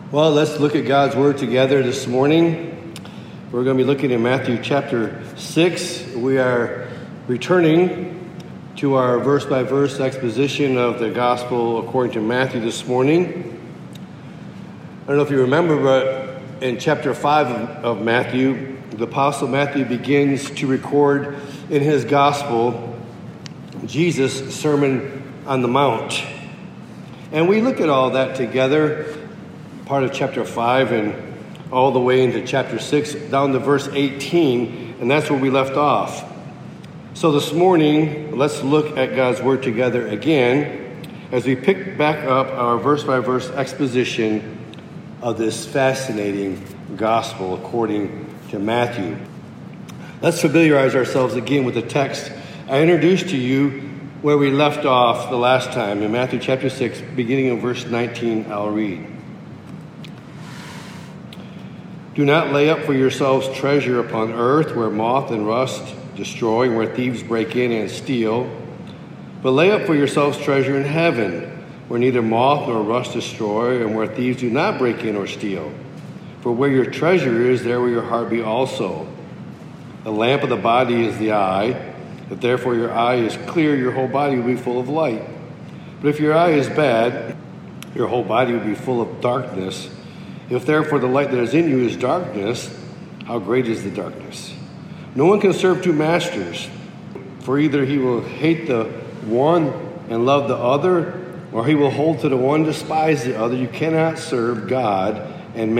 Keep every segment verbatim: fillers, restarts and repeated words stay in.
Well, let's look at God's Word together this morning. We're going to be looking at Matthew chapter six. We are returning to our verse-by-verse exposition of the Gospel according to Matthew this morning. I don't know if you remember, but in chapter five of Matthew, the Apostle Matthew begins to record in his Gospel Jesus' Sermon on the Mount. And we look at all that together, part of chapter five and all the way into chapter six, down to verse eighteen, and that's where we left off. So this morning, let's look at God's Word together again as we pick back up our verse-by-verse exposition of this fascinating gospel according to Matthew. Let's familiarize ourselves again with the text I introduced to you where we left off the last time in Matthew chapter six, beginning in verse nineteen. I'll read. Do not lay up for yourselves treasure upon earth where moth and rust destroy, and where thieves break in and steal. But lay up for yourselves treasure in heaven, where neither moth nor rust destroy, and where thieves do not break in or steal. For where your treasure is, there will your heart be also. The lamp of the body is the eye. If therefore your eye is clear, your whole body will be full of light. But if your eye is bad, your whole body will be full of darkness. If therefore the light that is in you is darkness, how great is the darkness? No one can serve two masters, for either he will hate the one and love the other, or he will hold to the one, despise the other. You cannot serve God and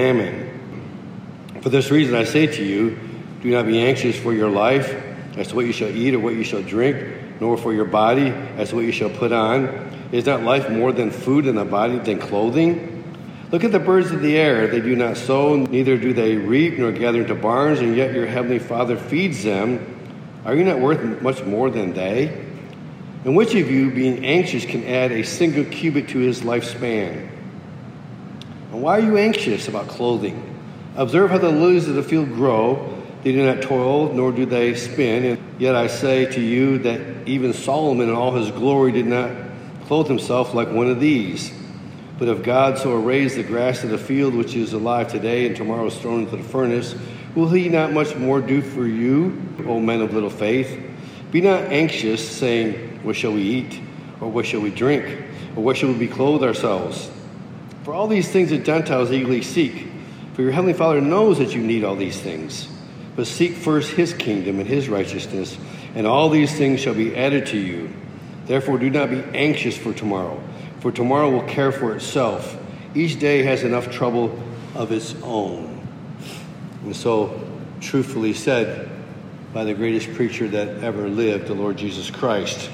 mammon. For this reason I say to you, do not be anxious for your life, as to what you shall eat or what you shall drink, nor for your body, as to what you shall put on. Is not life more than food, and the body than clothing? Look at the birds of the air. They do not sow, neither do they reap, nor gather into barns, and yet your heavenly Father feeds them. Are you not worth much more than they? And which of you, being anxious, can add a single cubit to his lifespan? And why are you anxious about clothing? Observe how the lilies of the field grow. They do not toil, nor do they spin. And yet I say to you that even Solomon in all his glory did not clothe himself like one of these. But if God so arrays the grass of the field, which is alive today and tomorrow is thrown into the furnace, will he not much more do for you, O men of little faith? Be not anxious, saying, what shall we eat? Or what shall we drink? Or what shall we be clothed ourselves? For all these things the Gentiles eagerly seek. For your heavenly Father knows that you need all these things. But seek first his kingdom and his righteousness, and all these things shall be added to you. Therefore do not be anxious for tomorrow, for tomorrow will care for itself. Each day has enough trouble of its own. And so, truthfully said by the greatest preacher that ever lived, the Lord Jesus Christ.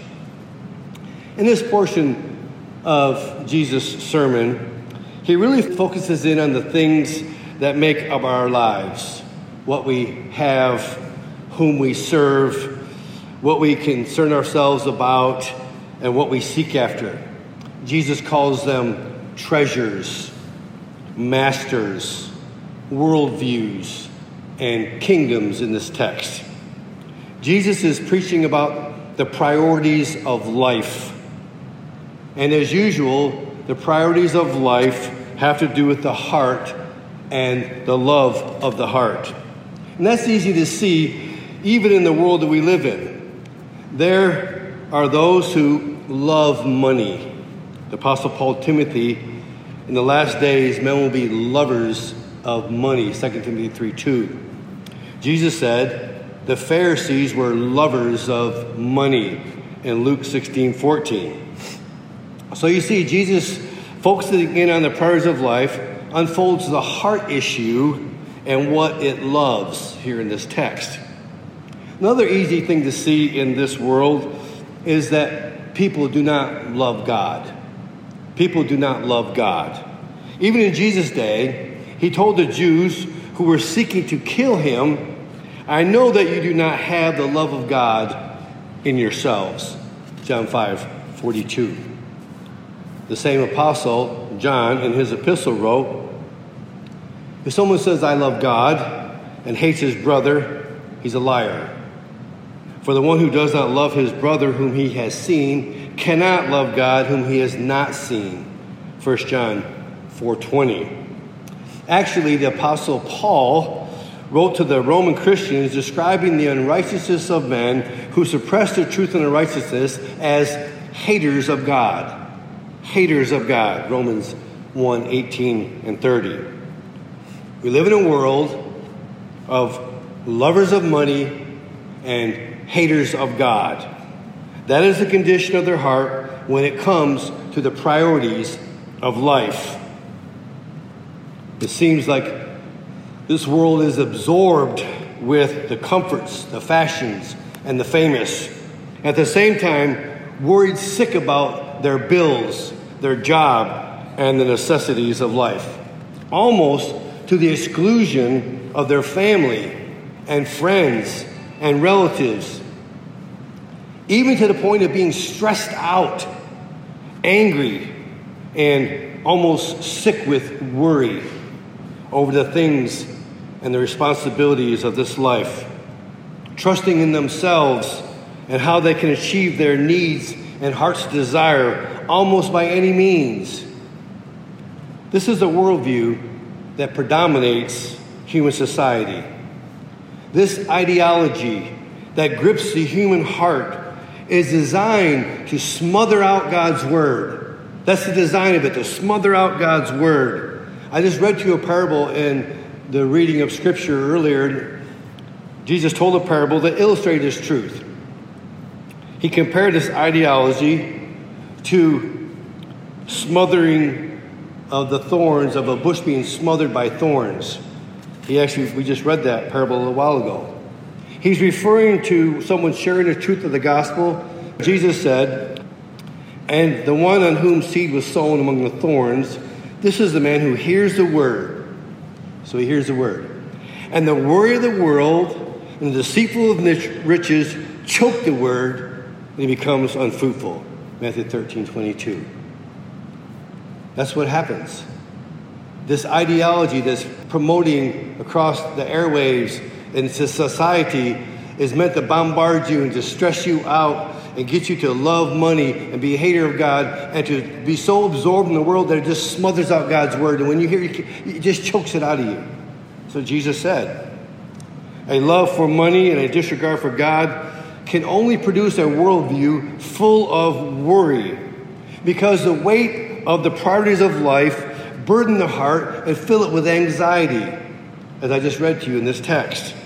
In this portion of Jesus' sermon, he really focuses in on the things that make up our lives. What we have, whom we serve, what we concern ourselves about, and what we seek after. Jesus calls them treasures, masters, worldviews, and kingdoms in this text. Jesus is preaching about the priorities of life. And as usual, the priorities of life have to do with the heart and the love of the heart. And that's easy to see even in the world that we live in. There are those who love money. The Apostle Paul Timothy, in the last days, men will be lovers of money, Second Timothy three two. Jesus said the Pharisees were lovers of money in Luke sixteen fourteen. So you see, Jesus, focusing in on the priorities of life, unfolds the heart issue and what it loves here in this text. Another easy thing to see in this world is that people do not love God. People do not love God. Even in Jesus' day, he told the Jews who were seeking to kill him, I know that you do not have the love of God in yourselves. John five forty-two. The same apostle, John, in his epistle wrote, if someone says, I love God, and hates his brother, he's a liar. For the one who does not love his brother whom he has seen cannot love God whom he has not seen. First John four twenty. Actually, the Apostle Paul wrote to the Roman Christians describing the unrighteousness of men who suppress the truth and the righteousness as haters of God. Haters of God. Romans one, eighteen and thirty. We live in a world of lovers of money and haters of God. That is the condition of their heart when it comes to the priorities of life. It seems like this world is absorbed with the comforts, the fashions, and the famous. At the same time, worried sick about their bills, their job, and the necessities of life. Almost to the exclusion of their family and friends and relatives. Even to the point of being stressed out, angry, and almost sick with worry over the things and the responsibilities of this life, trusting in themselves and how they can achieve their needs and heart's desire almost by any means. This is a worldview that predominates human society. This ideology that grips the human heart is designed to smother out God's word. That's the design of it, to smother out God's word. I just read to you a parable in the reading of Scripture earlier. Jesus told a parable that illustrated this truth. He compared this ideology to smothering of the thorns of a bush being smothered by thorns. He actually, we just read that parable a little while ago. He's referring to someone sharing the truth of the gospel. Jesus said, "And the one on whom seed was sown among the thorns, this is the man who hears the word." So he hears the word. "And the worry of the world and the deceitful of riches choke the word, and he becomes unfruitful." Matthew thirteen twenty-two. That's what happens. This ideology that's promoting across the airwaves into society is meant to bombard you and to stress you out and get you to love money and be a hater of God and to be so absorbed in the world that it just smothers out God's word. And when you hear it, it just chokes it out of you. So Jesus said, a love for money and a disregard for God can only produce a worldview full of worry, because the weight of the priorities of life burden the heart and fill it with anxiety, as I just read to you in this text.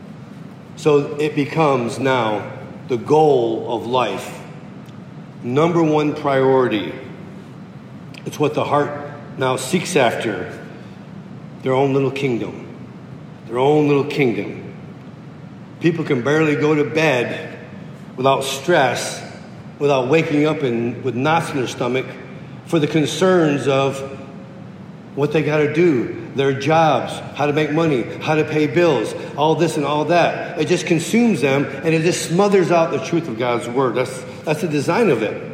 So it becomes now the goal of life. Number one priority. It's what the heart now seeks after. Their own little kingdom. Their own little kingdom. People can barely go to bed without stress, without waking up and with knots in their stomach for the concerns of what they got to do, their jobs, how to make money, how to pay bills, all this and all that. It just consumes them, and it just smothers out the truth of God's word. That's, that's the design of it.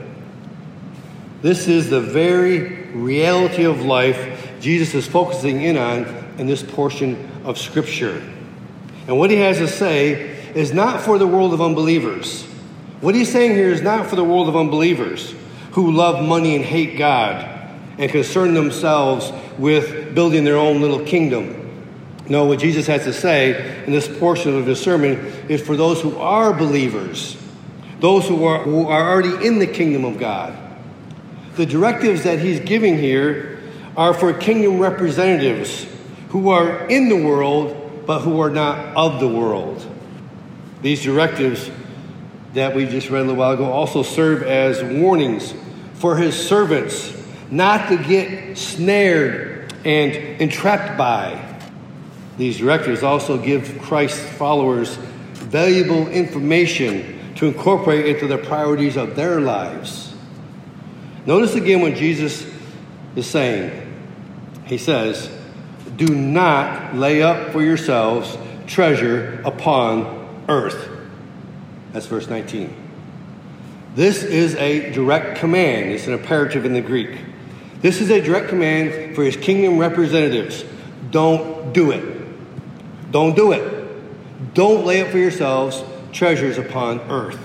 This is the very reality of life Jesus is focusing in on in this portion of Scripture. And what he has to say is not for the world of unbelievers. What he's saying here is not for the world of unbelievers who love money and hate God and concern themselves with building their own little kingdom. No, what Jesus has to say in this portion of the sermon is for those who are believers, those who are, who are already in the kingdom of God. The directives that he's giving here are for kingdom representatives who are in the world, but who are not of the world. These directives that we just read a little while ago also serve as warnings for his servants not to get snared and entrapped by. These directives also give Christ's followers valuable information to incorporate into the priorities of their lives. Notice again what Jesus is saying. He says, "Do not lay up for yourselves treasure upon earth." That's verse nineteen. This is a direct command. It's an imperative in the Greek. This is a direct command for his kingdom representatives. Don't do it. Don't do it. Don't lay up for yourselves treasures upon earth.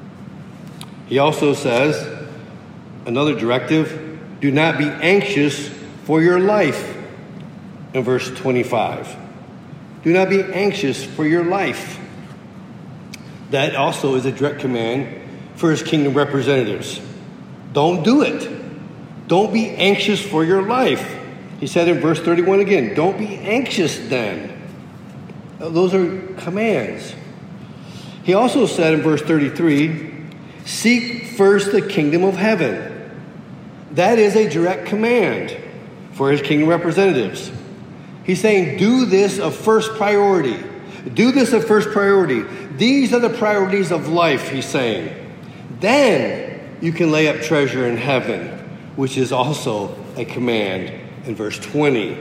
He also says, another directive, do not be anxious for your life. in verse twenty-five. Do not be anxious for your life. That also is a direct command for his kingdom representatives. Don't do it. Don't be anxious for your life. He said in verse thirty-one again, don't be anxious then. Those are commands. He also said in verse thirty-three, seek first the kingdom of heaven. That is a direct command for his kingdom representatives. He's saying, do this of first priority. Do this of first priority. These are the priorities of life, he's saying. Then you can lay up treasure in heaven, which is also a command in verse twenty.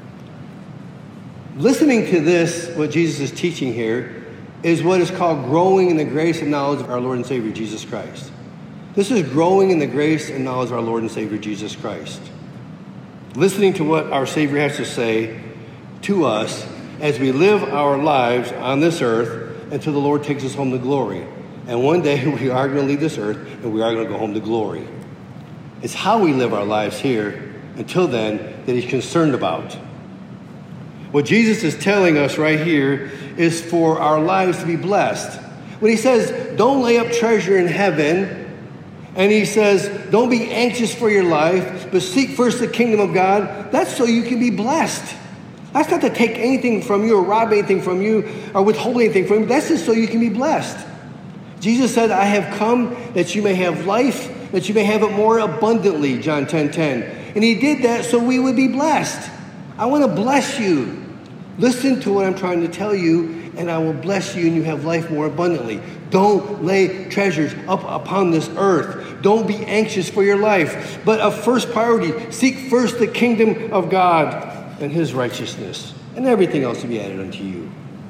Listening to this, what Jesus is teaching here, is what is called growing in the grace and knowledge of our Lord and Savior, Jesus Christ. This is growing in the grace and knowledge of our Lord and Savior, Jesus Christ. Listening to what our Savior has to say to us as we live our lives on this earth until the Lord takes us home to glory. And one day we are going to leave this earth and we are going to go home to glory. It's how we live our lives here until then that he's concerned about. What Jesus is telling us right here is for our lives to be blessed. When he says, don't lay up treasure in heaven, and he says, don't be anxious for your life, but seek first the kingdom of God, that's so you can be blessed. That's not to take anything from you or rob anything from you or withhold anything from you. That's just so you can be blessed. Jesus said, I have come that you may have life, that you may have it more abundantly, John ten ten. And he did that so we would be blessed. I want to bless you. Listen to what I'm trying to tell you, and I will bless you, and you have life more abundantly. Don't lay treasures up upon this earth. Don't be anxious for your life. But of first priority, seek first the kingdom of God and his righteousness, and everything else will be added unto you.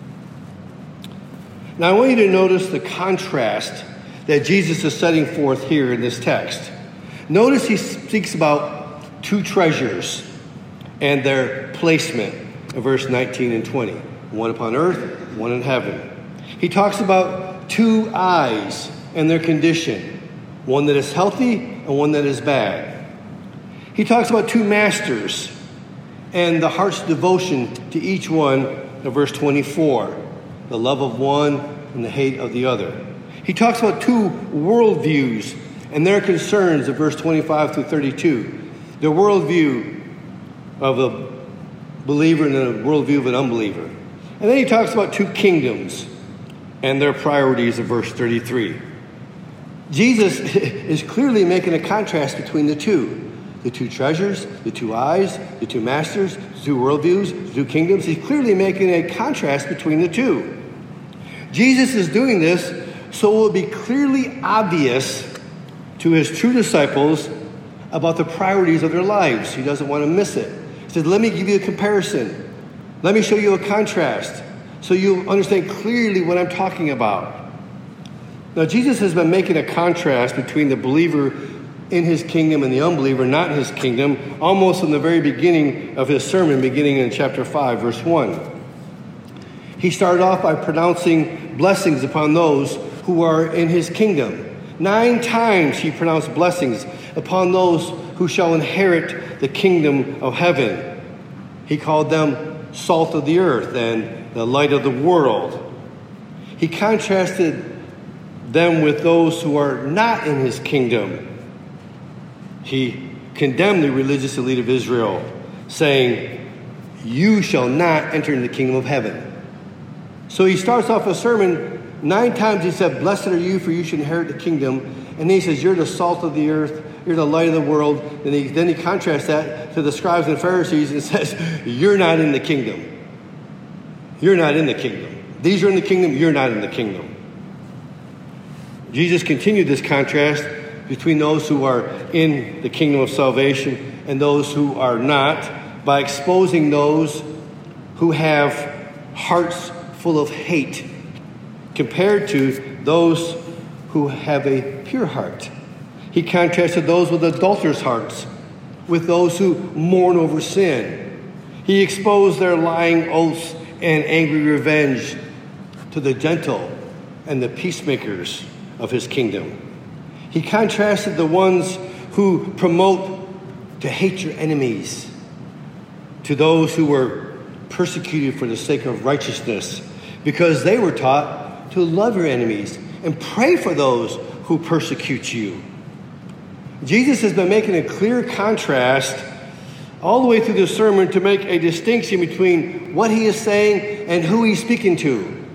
Now, I want you to notice the contrast that Jesus is setting forth here in this text. Notice he speaks about two treasures and their placement in verse nineteen and twenty. One upon earth, one in heaven. He talks about two eyes and their condition. One that is healthy and one that is bad. He talks about two masters and the heart's devotion to each one in verse twenty-four. The love of one and the hate of the other. He talks about two worldviews and their concerns in verse twenty-five through thirty-two. The worldview of a believer and the worldview of an unbeliever. And then he talks about two kingdoms and their priorities in verse thirty-three. Jesus is clearly making a contrast between the two. The two treasures, the two eyes, the two masters, the two worldviews, the two kingdoms. He's clearly making a contrast between the two. Jesus is doing this so it will be clearly obvious to his true disciples about the priorities of their lives. He doesn't want to miss it. He says, let me give you a comparison. Let me show you a contrast so you understand clearly what I'm talking about. Now, Jesus has been making a contrast between the believer in his kingdom and the unbeliever not in his kingdom almost from the very beginning of his sermon, beginning in chapter five, verse one. He started off by pronouncing blessings upon those who are in his kingdom. Nine times he pronounced blessings upon those who shall inherit the kingdom of heaven. He called them salt of the earth and the light of the world. He contrasted them with those who are not in his kingdom. He condemned the religious elite of Israel, saying, you shall not enter into the kingdom of heaven. So he starts off a sermon. Nine times he said, blessed are you, for you should inherit the kingdom. And then he says, you're the salt of the earth. You're the light of the world. And he, then he contrasts that to the scribes and Pharisees and says, you're not in the kingdom. You're not in the kingdom. These are in the kingdom. You're not in the kingdom. Jesus continued this contrast between those who are in the kingdom of salvation and those who are not by exposing those who have hearts full of hate compared to those who have a pure heart. He contrasted those with adulterous hearts with those who mourn over sin. He exposed their lying oaths and angry revenge to the gentle and the peacemakers of his kingdom. He contrasted the ones who promote to hate your enemies to those who were persecuted for the sake of righteousness, because they were taught to love your enemies and pray for those who persecute you. Jesus has been making a clear contrast all the way through the sermon to make a distinction between what he is saying and who he's speaking to.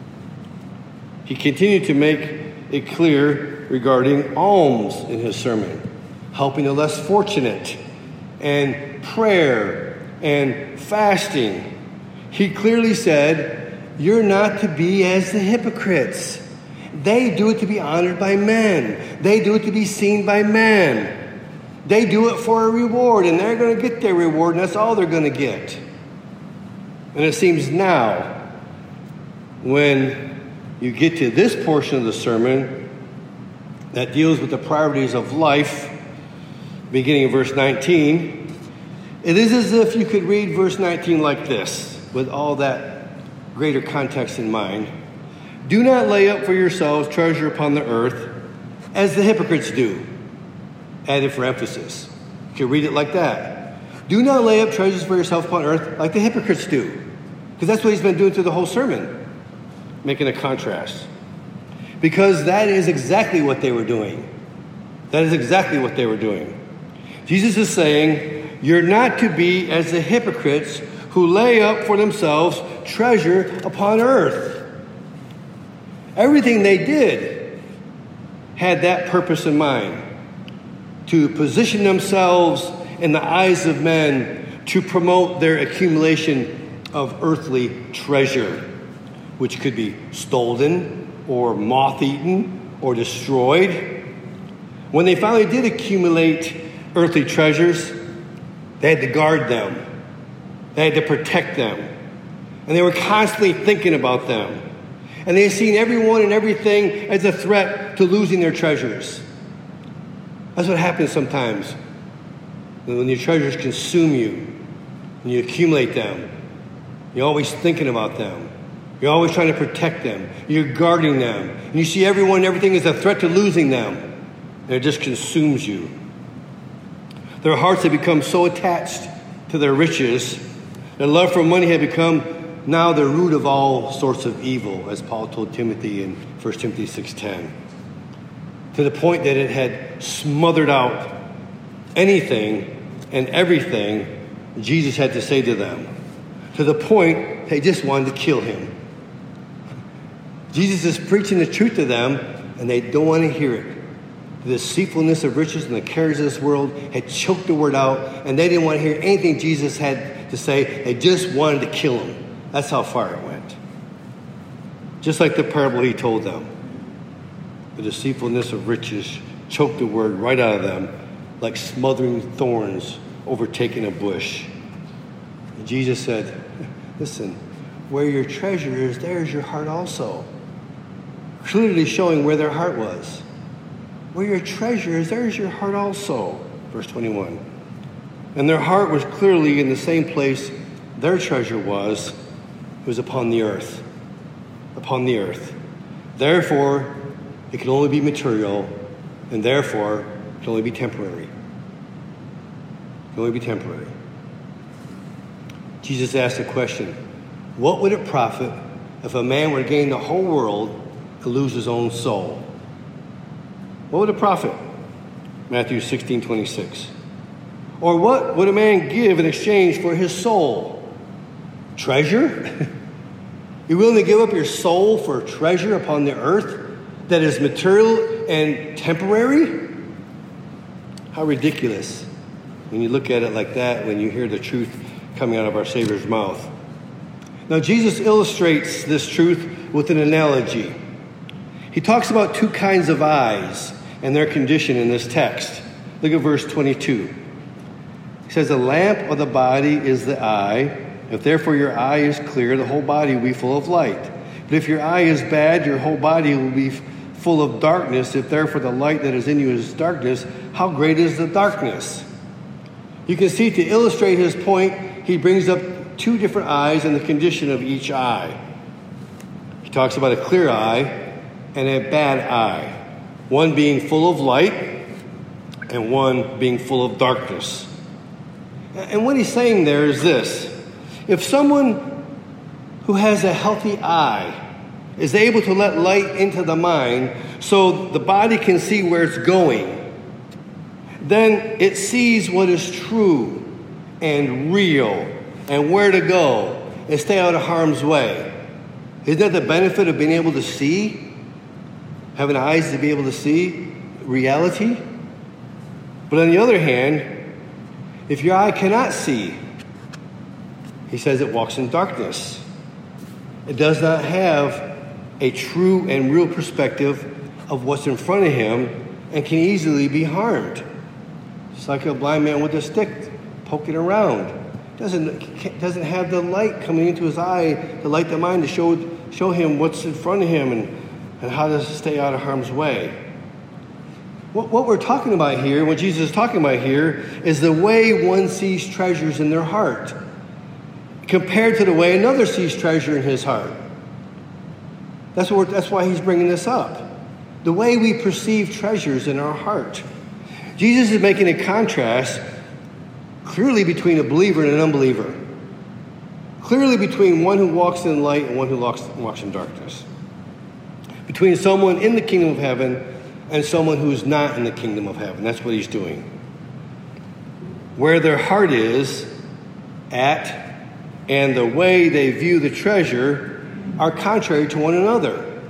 He continued to make it clear regarding alms in his sermon, helping the less fortunate, and prayer and fasting. He clearly said, you're not to be as the hypocrites. They do it to be honored by men. They do it to be seen by men. They do it for a reward, and they're going to get their reward, and that's all they're going to get. And it seems now, when you get to this portion of the sermon that deals with the priorities of life, beginning in verse nineteen, it is as if you could read verse nineteen like this, with all that greater context in mind. Do not lay up for yourselves treasure upon the earth, as the hypocrites do. Added for emphasis. You can read it like that. Do not lay up treasures for yourself upon earth like the hypocrites do. Because that's what he's been doing through the whole sermon, making a contrast. Because that is exactly what they were doing. That is exactly what they were doing. Jesus is saying, you're not to be as the hypocrites who lay up for themselves treasure upon earth. Everything they did had that purpose in mind, to position themselves in the eyes of men to promote their accumulation of earthly treasure, which could be stolen or moth-eaten or destroyed. When they finally did accumulate earthly treasures, they had to guard them. They had to protect them. And they were constantly thinking about them. And they had seen everyone and everything as a threat to losing their treasures. That's what happens sometimes when your treasures consume you and you accumulate them. You're always thinking about them. You're always trying to protect them. You're guarding them. And you see everyone and everything as a threat to losing them. And it just consumes you. Their hearts had become so attached to their riches. Their love for money had become now the root of all sorts of evil, as Paul told Timothy in First Timothy six ten. To the point that it had smothered out anything and everything Jesus had to say to them. To the point they just wanted to kill him. Jesus is preaching the truth to them, and they don't want to hear it. The deceitfulness of riches and the cares of this world had choked the word out, and they didn't want to hear anything Jesus had to say. They just wanted to kill him. That's how far it went. Just like the parable he told them. The deceitfulness of riches choked the word right out of them, like smothering thorns overtaking a bush. And Jesus said, listen, where your treasure is, there is your heart also. Clearly showing where their heart was. Where your treasure is, there is your heart also. Verse twenty-one. And their heart was clearly in the same place their treasure was. It was upon the earth. Upon the earth. Therefore, it can only be material, and therefore, it can only be temporary. It can only be temporary. Jesus asked a question. What would it profit if a man were to gain the whole world and lose his own soul? What would it profit? Matthew sixteen twenty-six. Or what would a man give in exchange for his soul? Treasure? You're willing to give up your soul for treasure upon the earth that is material and temporary? How ridiculous when you look at it like that, when you hear the truth coming out of our Savior's mouth. Now, Jesus illustrates this truth with an analogy. He talks about two kinds of eyes and their condition in this text. Look at verse twenty-two. He says, the lamp of the body is the eye. If therefore your eye is clear, the whole body will be full of light. But if your eye is bad, your whole body will be full of darkness. If therefore the light that is in you is darkness, how great is the darkness? You can see, to illustrate his point, he brings up two different eyes and the condition of each eye. He talks about a clear eye and a bad eye. One being full of light and one being full of darkness. And what he's saying there is this. If someone who has a healthy eye is able to let light into the mind so the body can see where it's going, then it sees what is true and real and where to go and stay out of harm's way. Isn't that the benefit of being able to see? Having eyes to be able to see reality? But on the other hand, if your eye cannot see, he says it walks in darkness. It does not have a true and real perspective of what's in front of him and can easily be harmed. It's like a blind man with a stick poking around. Doesn't doesn't have the light coming into his eye to light the mind to show show him what's in front of him and, and how to stay out of harm's way. What, what we're talking about here, what Jesus is talking about here, is the way one sees treasures in their heart compared to the way another sees treasure in his heart. That's what we're, that's why he's bringing this up. The way we perceive treasures in our heart. Jesus is making a contrast clearly between a believer and an unbeliever. Clearly between one who walks in light and one who walks, walks in darkness. Between someone in the kingdom of heaven and someone who is not in the kingdom of heaven. That's what he's doing. Where their heart is at and the way they view the treasure are contrary to one another.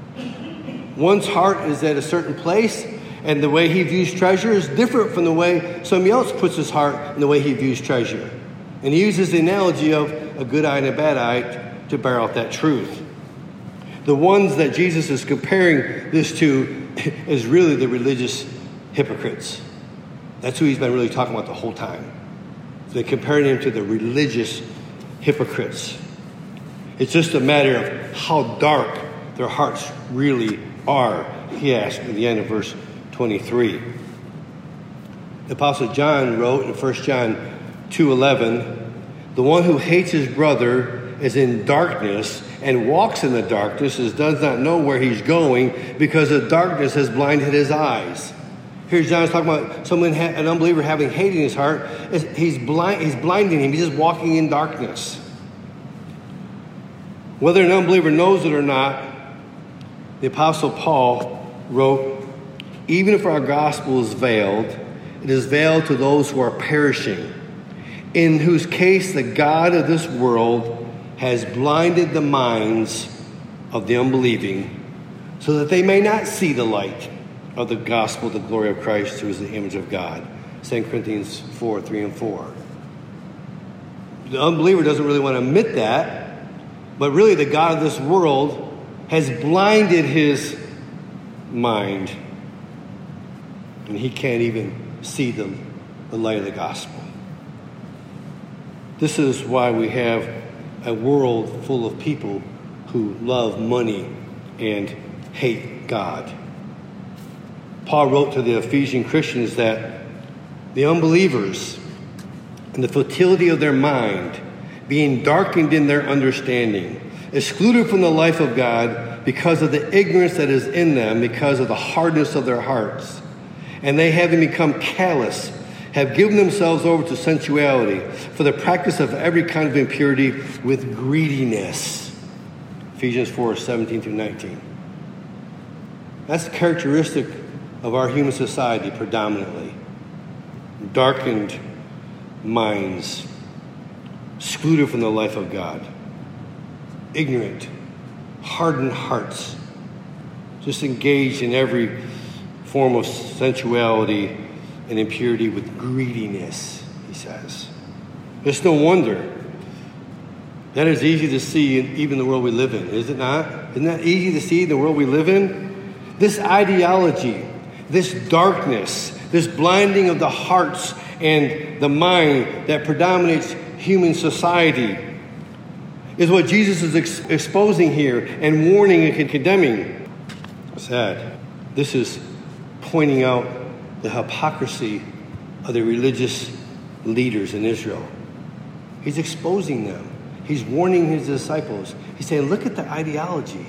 One's heart is at a certain place, and the way he views treasure is different from the way somebody else puts his heart and the way he views treasure. And he uses the analogy of a good eye and a bad eye to bear out that truth. The ones that Jesus is comparing this to is really the religious hypocrites. That's who he's been really talking about the whole time. They're comparing him to the religious hypocrites. It's just a matter of how dark their hearts really are, he asked at the end of verse twenty-three. The Apostle John wrote in First John two eleven, the one who hates his brother is in darkness and walks in the darkness and does not know where he's going because the darkness has blinded his eyes. Here John's talking about someone, an unbeliever having hate in his heart. He's blind, he's blinding him. He's just walking in darkness. Whether an unbeliever knows it or not, the Apostle Paul wrote, even if our gospel is veiled, it is veiled to those who are perishing, in whose case the God of this world has blinded the minds of the unbelieving so that they may not see the light of the gospel, the glory of Christ, who is the image of God. Second Corinthians four, three and four. The unbeliever doesn't really want to admit that, but really the God of this world has blinded his mind, and he can't even see the, the light of the gospel. This is why we have a world full of people who love money and hate God. Paul wrote to the Ephesian Christians that the unbelievers, in the futility of their mind, being darkened in their understanding, excluded from the life of God because of the ignorance that is in them, because of the hardness of their hearts, and they, having become callous, have given themselves over to sensuality for the practice of every kind of impurity with greediness. Ephesians four, seventeen through nineteen. That's the characteristic of our human society predominantly. Darkened minds, excluded from the life of God. Ignorant, hardened hearts, just engaged in every form of sensuality and impurity with greediness, he says. It's no wonder. That is easy to see in even the world we live in, is it not? Isn't that easy to see in the world we live in? This ideology, this darkness, this blinding of the hearts and the mind that predominates human society is what Jesus is ex- exposing here and warning and condemning. Sad. This is pointing out the hypocrisy of the religious leaders in Israel. He's exposing them. He's warning his disciples. He's saying, look at the ideology.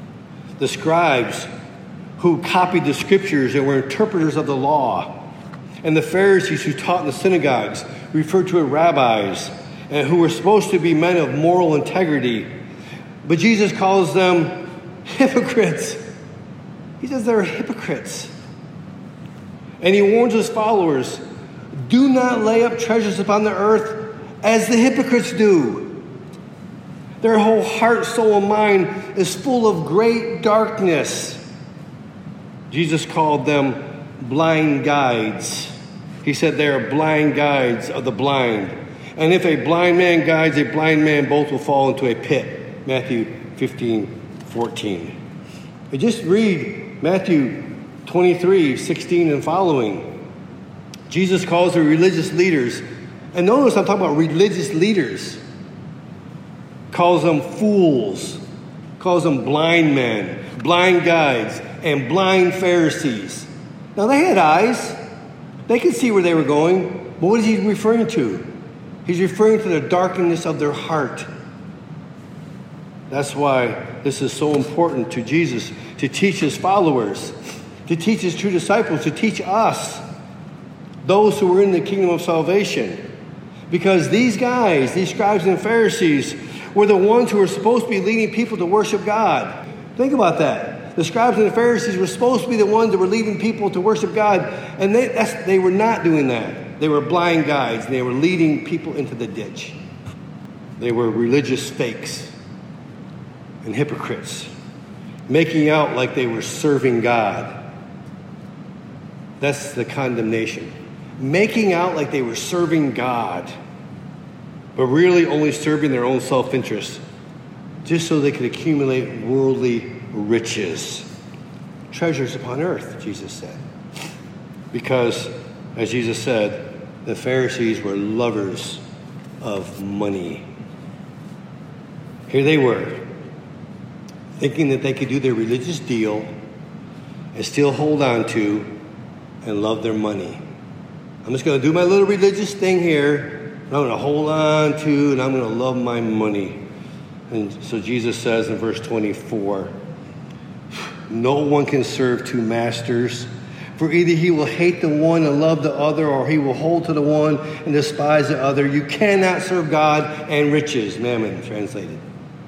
The scribes who copied the scriptures and were interpreters of the law And the Pharisees who taught in the synagogues, referred to as rabbis, and who were supposed to be men of moral integrity. But Jesus calls them hypocrites. He says they're hypocrites. And he warns his followers, do not lay up treasures upon the earth as the hypocrites do. Their whole heart, soul, and mind is full of great darkness. Jesus called them blind guides. He said they are blind guides of the blind. And if a blind man guides a blind man, both will fall into a pit. Matthew fifteen fourteen. And just read Matthew twenty-three sixteen and following. Jesus calls the religious leaders, and notice I'm talking about religious leaders, calls them fools, calls them blind men, blind guides, and blind Pharisees. Now they had eyes. They could see where they were going. But what is he referring to? He's referring to the darkness of their heart. That's why this is so important to Jesus, to teach his followers, to teach his true disciples, to teach us, those who are in the kingdom of salvation. Because these guys, these scribes and Pharisees, were the ones who were supposed to be leading people to worship God. Think about that. The scribes and the Pharisees were supposed to be the ones that were leading people to worship God, and they, that's, they were not doing that. They were blind guides, and they were leading people into the ditch. They were religious fakes and hypocrites, making out like they were serving God. That's the condemnation. Making out like they were serving God, but really only serving their own self-interest, just so they could accumulate worldly riches. Treasures upon earth, Jesus said. Because, as Jesus said, the Pharisees were lovers of money. Here they were, thinking that they could do their religious deal and still hold on to and love their money. I'm just going to do my little religious thing here, and I'm going to hold on to, and I'm going to love my money. And so Jesus says in verse twenty-four, no one can serve two masters, for either he will hate the one and love the other, or he will hold to the one and despise the other. You cannot serve God and riches. Mammon, translated.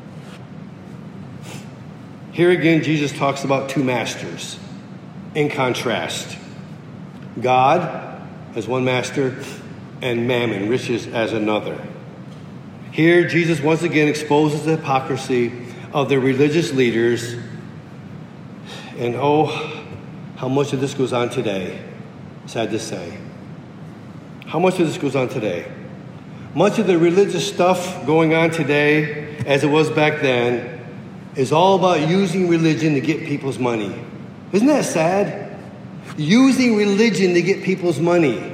Here again, Jesus talks about two masters in contrast. God as one master, and mammon, riches, as another. Here, Jesus once again exposes the hypocrisy of the religious leaders. And oh, how much of this goes on today, sad to say. How much of this goes on today? Much of the religious stuff going on today, as it was back then, is all about using religion to get people's money. Isn't that sad? Using religion to get people's money.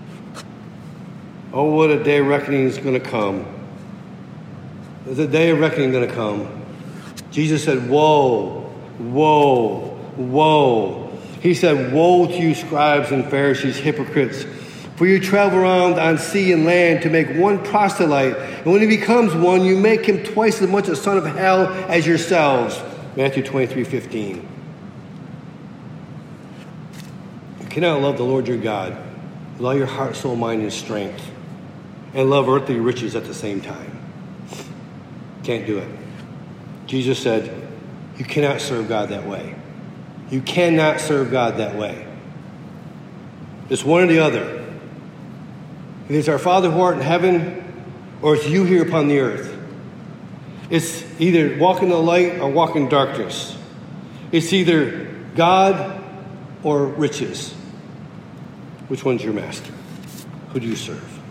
Oh, what a day of reckoning is going to come. There's a day of reckoning going to come. Jesus said, woe, woe, woe. He said, woe to you scribes and Pharisees, hypocrites, for you travel around on sea and land to make one proselyte, and when he becomes one, you make him twice as much a son of hell as yourselves. Matthew twenty-three fifteen. You cannot love the Lord your God with all your heart, soul, mind, and strength, and love earthly riches at the same time. Can't do it. Jesus said, you cannot serve God that way. You cannot serve God that way. It's one or the other. It is our Father who art in heaven, or it's you here upon the earth. It's either walk in the light or walk in darkness. It's either God or riches. Which one's your master? Who do you serve?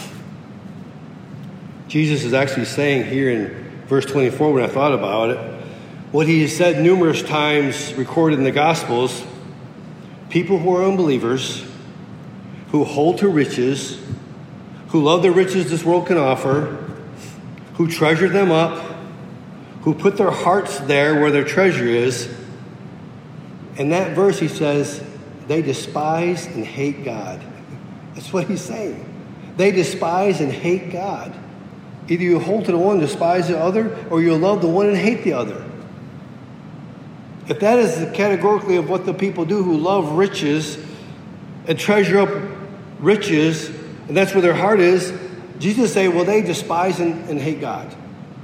Jesus is actually saying here in verse twenty-four, when I thought about it, what he has said numerous times recorded in the Gospels. People who are unbelievers, who hold to riches, who love the riches this world can offer, who treasure them up, who put their hearts there where their treasure is. In that verse he says, they despise and hate God. That's what he's saying. They despise and hate God. Either you hold to the one and despise the other, or you love the one and hate the other. If that is categorically of what the people do who love riches and treasure up riches, and that's where their heart is, Jesus say, well, they despise and, and hate God.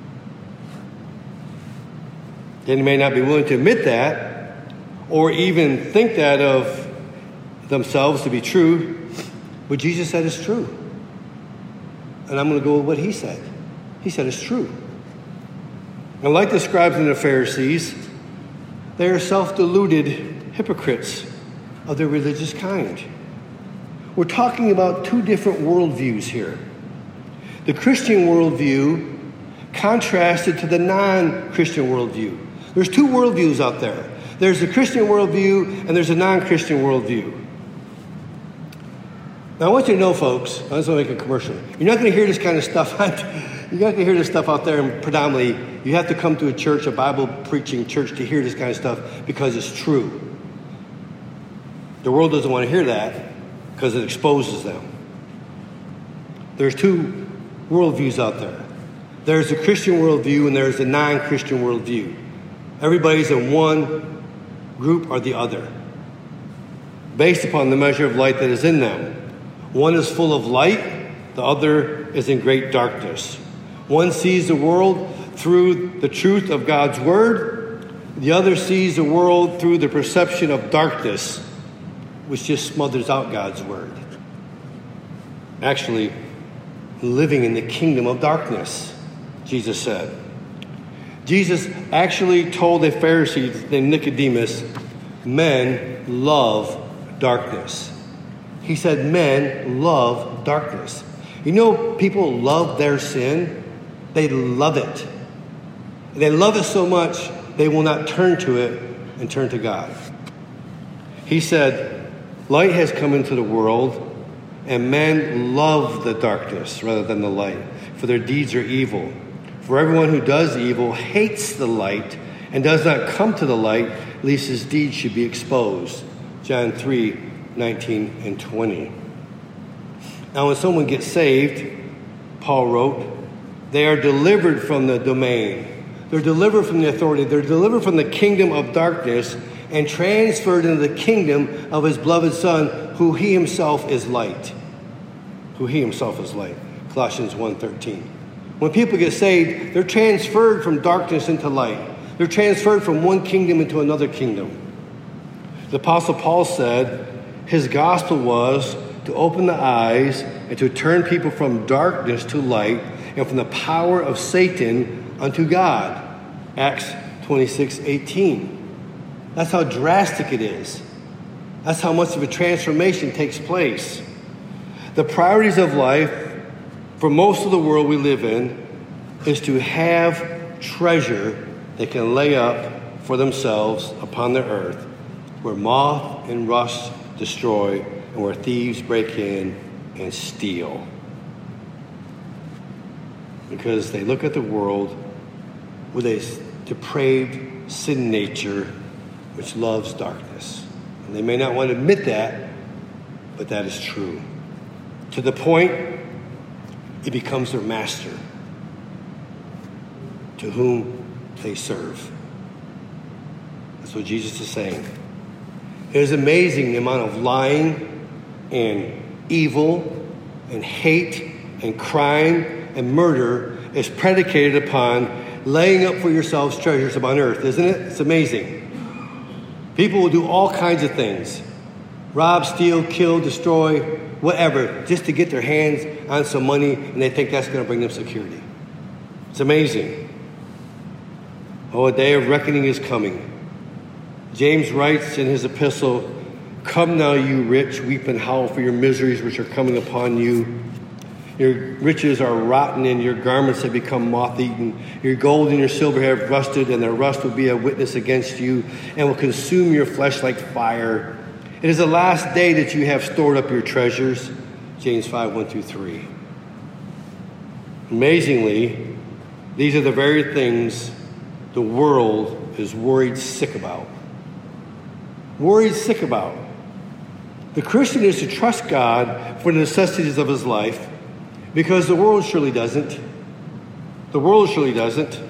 They may not be willing to admit that or even think that of themselves to be true, but Jesus said it's true. And I'm going to go with what he said. He said it's true. And like the scribes and the Pharisees, they are self-deluded hypocrites of their religious kind. We're talking about two different worldviews here. The Christian worldview contrasted to the non-Christian worldview. There's two worldviews out there. There's a Christian worldview and there's a non-Christian worldview. Now, I want you to know, folks, I just want to make a commercial. You're not going to hear this kind of stuff. You're not going to hear this stuff out there, and predominantly, you have to come to a church, a Bible-preaching church, to hear this kind of stuff because it's true. The world doesn't want to hear that because it exposes them. There's two worldviews out there. There's a Christian worldview and there's a non-Christian worldview. Everybody's in one group or the other, based upon the measure of light that is in them. One is full of light, the other is in great darkness. One sees the world through the truth of God's word. The other sees the world through the perception of darkness, which just smothers out God's word. Actually, living in the kingdom of darkness, Jesus said. Jesus actually told the Pharisees named Nicodemus, men love darkness. He said men love darkness. You know, people love their sin. They love it. They love it so much, they will not turn to it and turn to God. He said, light has come into the world, and men love the darkness rather than the light, for their deeds are evil. For everyone who does evil hates the light and does not come to the light, lest his deeds should be exposed. John three, nineteen and twenty. Now, when someone gets saved, Paul wrote, they are delivered from the domain. They're delivered from the authority. They're delivered from the kingdom of darkness and transferred into the kingdom of his beloved Son, who he himself is light. Who he himself is light. Colossians one thirteen. When people get saved, they're transferred from darkness into light. They're transferred from one kingdom into another kingdom. The Apostle Paul said his gospel was to open the eyes and to turn people from darkness to light and from the power of Satan unto God. Acts twenty-six eighteen. That's how drastic it is. That's how much of a transformation takes place. The priorities of life for most of the world we live in is to have treasure they can lay up for themselves upon the earth, where moth and rust destroy and where thieves break in and steal. Because they look at the world with a depraved sin nature which loves darkness. And they may not want to admit that, but that is true. To the point, it becomes their master, to whom they serve. That's what Jesus is saying. It is amazing the amount of lying and evil and hate and crime and murder is predicated upon laying up for yourselves treasures upon earth, isn't it? It's amazing. People will do all kinds of things. Rob, steal, kill, destroy, whatever, just to get their hands on some money, and they think that's going to bring them security. It's amazing. Oh, a day of reckoning is coming. James writes in his epistle, come now, you rich, weep and howl for your miseries which are coming upon you. Your riches are rotten and your garments have become moth-eaten. Your gold and your silver have rusted, and their rust will be a witness against you and will consume your flesh like fire. It is the last day that you have stored up your treasures. James five, one through three. Amazingly, these are the very things the world is worried sick about. Worried sick about. The Christian is to trust God for the necessities of his life, because the world surely doesn't. The world surely doesn't.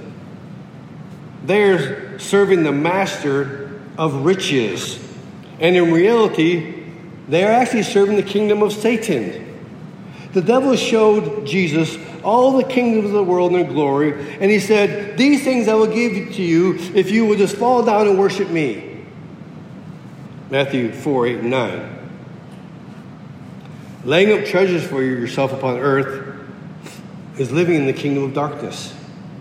They're serving the master of riches. And in reality, They are actually serving the kingdom of Satan. The devil showed Jesus all the kingdoms of the world and their glory, and he said, these things I will give to you if you will just fall down and worship me. Matthew four, eight, and nine. Laying up treasures for yourself upon earth is living in the kingdom of darkness.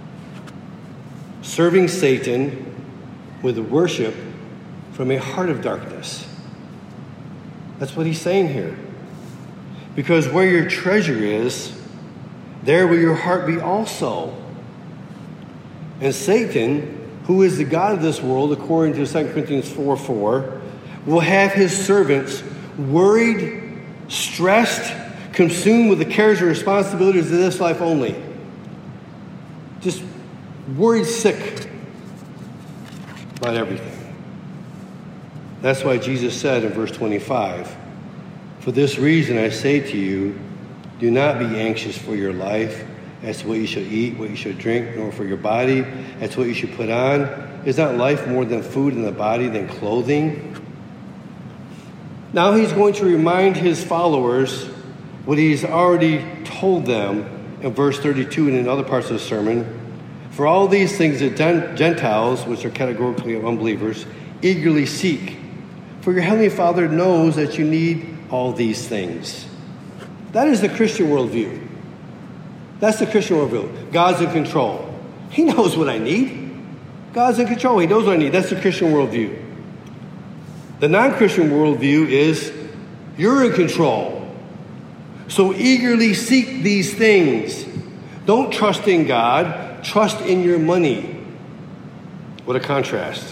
Serving Satan with worship from a heart of darkness. That's what he's saying here. Because where your treasure is, there will your heart be also. And Satan, who is the god of this world, according to Second Corinthians four four, will have his servants worried, stressed, consumed with the cares and responsibilities of this life only. Just worried sick about everything. That's why Jesus said in verse twenty-five, for this reason I say to you, do not be anxious for your life as to what you shall eat, what you shall drink, nor for your body as to what you should put on. Is not life more than food and the body than clothing? Now he's going to remind his followers what he's already told them in verse thirty-two and in other parts of the sermon. For all these things that Gentiles, which are categorically unbelievers, eagerly seek. For your heavenly Father knows that you need all these things. That is the Christian worldview. That's the Christian worldview. God's in control. He knows what I need. God's in control. He knows what I need. That's the Christian worldview. The non-Christian worldview is you're in control. So eagerly seek these things. Don't trust in God. Trust in your money. What a contrast.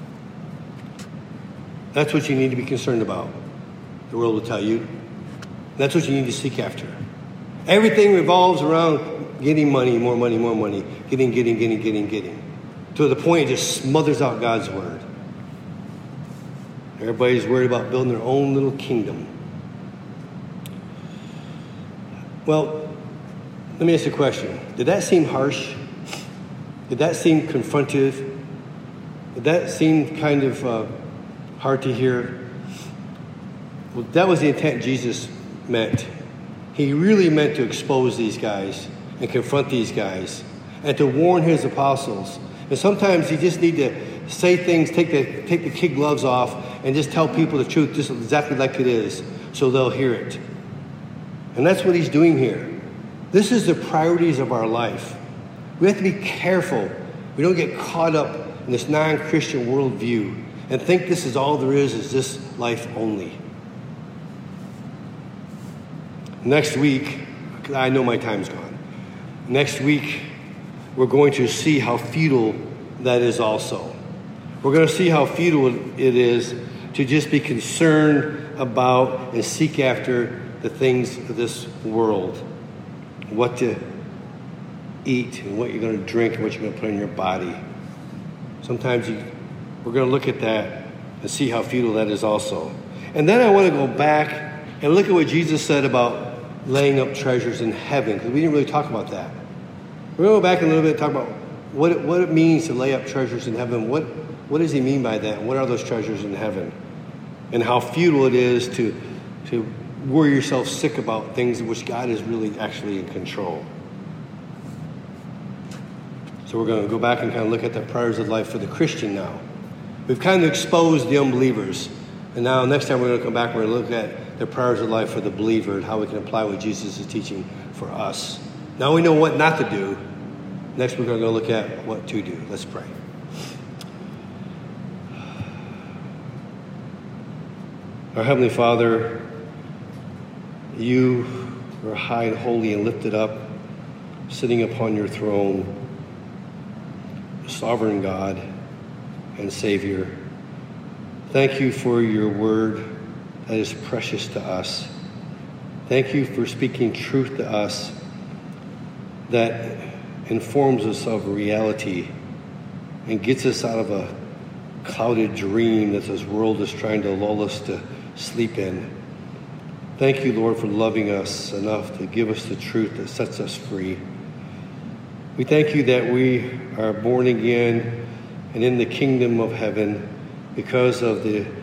That's what you need to be concerned about. The world will tell you. That's what you need to seek after. Everything revolves around getting money, more money, more money. Getting, getting, getting, getting, getting. To the point it just smothers out God's word. Everybody's worried about building their own little kingdom. Well, let me ask you a question. Did that seem harsh? Did that seem confrontive? Did that seem kind of uh, hard to hear? Well, that was the intent Jesus meant. He really meant to expose these guys and confront these guys and to warn his apostles. And sometimes you just need to say things, take the take the kid gloves off, and just tell people the truth just exactly like it is so they'll hear it. And that's what he's doing here. This is the priorities of our life. We have to be careful. We don't get caught up in this non-Christian worldview and think this is all there is, is this life only. Next week, I know my time's gone. Next week, we're going to see how futile that is also. We're going to see how futile it is to just be concerned about and seek after the things of this world. What to eat and what you're going to drink and what you're going to put in your body. Sometimes you, we're going to look at that and see how futile that is also. And then I want to go back and look at what Jesus said about laying up treasures in heaven, because we didn't really talk about that. We're going to go back a little bit and talk about what it, what it means to lay up treasures in heaven. What, what does he mean by that? What are those treasures in heaven? And how futile it is to, to worry yourself sick about things in which God is really actually in control. So we're going to go back and kind of look at the priorities of life for the Christian now. We've kind of exposed the unbelievers. And now next time we're going to come back, we're going to look at the priorities of life for the believer and how we can apply what Jesus is teaching for us. Now we know what not to do. Next we're going to go look at what to do. Let's pray. Our Heavenly Father, you are high and holy and lifted up, sitting upon your throne, sovereign God and Savior. Thank you for your word that is precious to us. Thank you for speaking truth to us that informs us of reality and gets us out of a clouded dream that this world is trying to lull us to sleep in. Thank you, Lord, for loving us enough to give us the truth that sets us free. We thank you that we are born again and in the kingdom of heaven because of the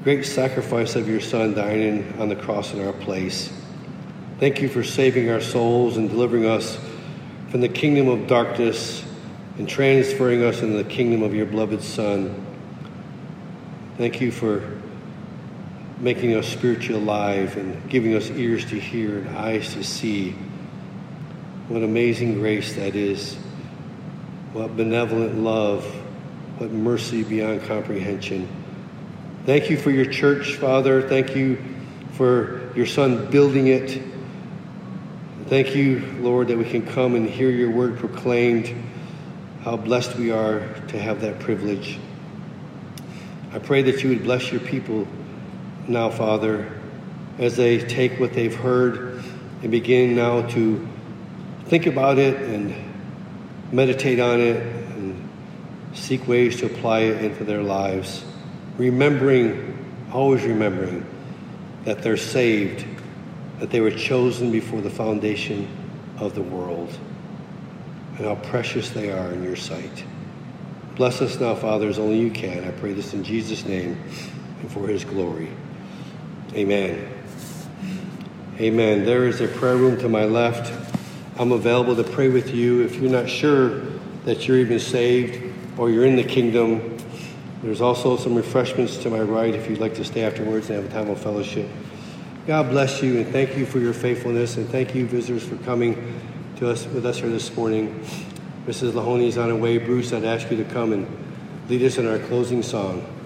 great sacrifice of your Son dying on the cross in our place. Thank you for saving our souls and delivering us from the kingdom of darkness and transferring us into the kingdom of your beloved Son. Thank you for making us spiritually alive and giving us ears to hear and eyes to see. What amazing grace that is. What benevolent love. What mercy beyond comprehension. Thank you for your church, Father. Thank you for your Son building it. Thank you, Lord, that we can come and hear your word proclaimed. How blessed we are to have that privilege. I pray that you would bless your people now, Father, as they take what they've heard and begin now to think about it and meditate on it and seek ways to apply it into their lives. Remembering, always remembering, that they're saved, that they were chosen before the foundation of the world, and how precious they are in your sight. Bless us now, Father, as only you can. I pray this in Jesus' name and for his glory. Amen. Amen. There is a prayer room to my left. I'm available to pray with you. If you're not sure that you're even saved or you're in the kingdom, there's also some refreshments to my right if you'd like to stay afterwards and have a time of fellowship. God bless you, and thank you for your faithfulness, and thank you, visitors, for coming to us with us here this morning. Missus Lahoney is on her way. Bruce, I'd ask you to come and lead us in our closing song.